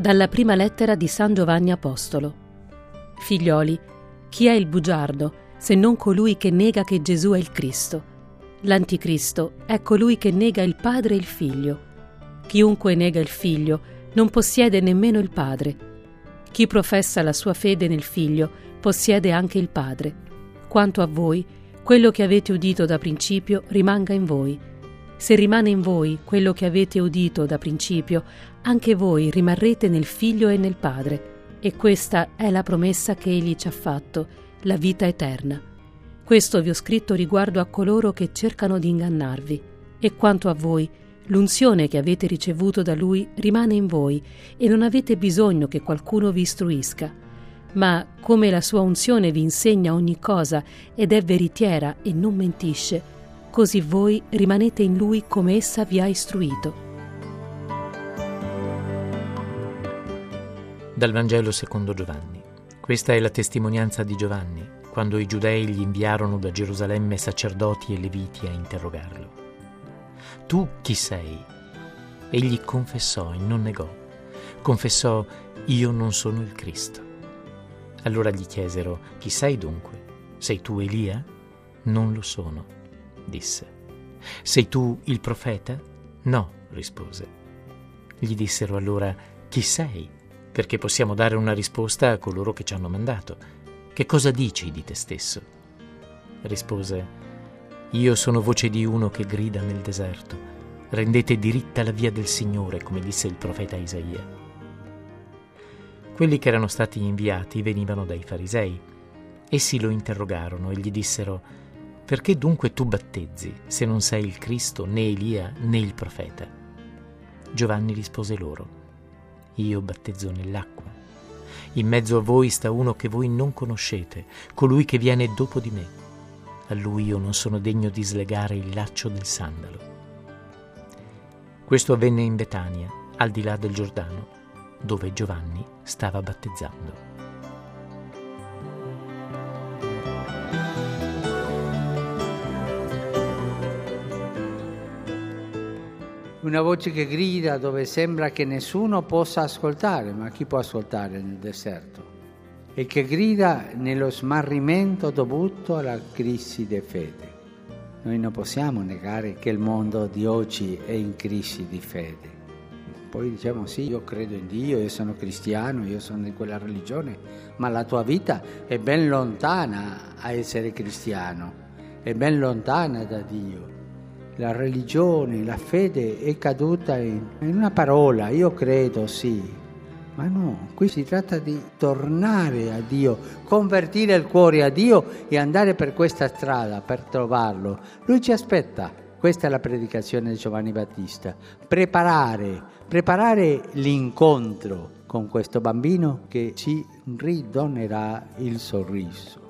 Dalla prima lettera di San Giovanni Apostolo. Figlioli, chi è il bugiardo se non colui che nega che Gesù è il Cristo? L'anticristo è colui che nega il Padre e il Figlio. Chiunque nega il Figlio non possiede nemmeno il Padre. Chi professa la sua fede nel Figlio possiede anche il Padre. Quanto a voi, quello che avete udito da principio rimanga in voi. Se rimane in voi quello che avete udito da principio, anche voi rimarrete nel Figlio e nel Padre. E questa è la promessa che Egli ci ha fatto, la vita eterna. Questo vi ho scritto riguardo a coloro che cercano di ingannarvi. E quanto a voi, l'unzione che avete ricevuto da Lui rimane in voi e non avete bisogno che qualcuno vi istruisca. Ma come la sua unzione vi insegna ogni cosa ed è veritiera e non mentisce, così voi rimanete in Lui come essa vi ha istruito. Dal Vangelo secondo Giovanni. Questa è la testimonianza di Giovanni, quando i giudei gli inviarono da Gerusalemme sacerdoti e leviti a interrogarlo. Tu chi sei? Egli confessò e non negò. Confessò: io non sono il Cristo. Allora gli chiesero: chi sei dunque? Sei tu Elia? Non lo sono, disse. Sei tu il profeta? No, rispose. Gli dissero allora: chi sei? Perché possiamo dare una risposta a coloro che ci hanno mandato. Che cosa dici di te stesso? Rispose: io sono voce di uno che grida nel deserto. Rendete diritta la via del Signore, come disse il profeta Isaia. Quelli che erano stati inviati venivano dai farisei. Essi lo interrogarono e gli dissero: perché dunque tu battezzi, se non sei il Cristo, né Elia, né il profeta? Giovanni rispose loro: io battezzo nell'acqua. In mezzo a voi sta uno che voi non conoscete, colui che viene dopo di me. A lui io non sono degno di slegare il laccio del sandalo. Questo avvenne in Betania, al di là del Giordano, dove Giovanni stava battezzando. Una voce che grida dove sembra che nessuno possa ascoltare, ma chi può ascoltare nel deserto? E che grida nello smarrimento dovuto alla crisi di fede. Noi non possiamo negare che il mondo di oggi è in crisi di fede. Poi diciamo: sì, io credo in Dio, io sono cristiano, io sono di quella religione, ma la tua vita è ben lontana a essere cristiano, è ben lontana da Dio. La religione, la fede è caduta in una parola: io credo, sì. Ma no, qui si tratta di tornare a Dio, convertire il cuore a Dio e andare per questa strada, per trovarlo. Lui ci aspetta. Questa è la predicazione di Giovanni Battista. Preparare l'incontro con questo bambino che ci ridonerà il sorriso.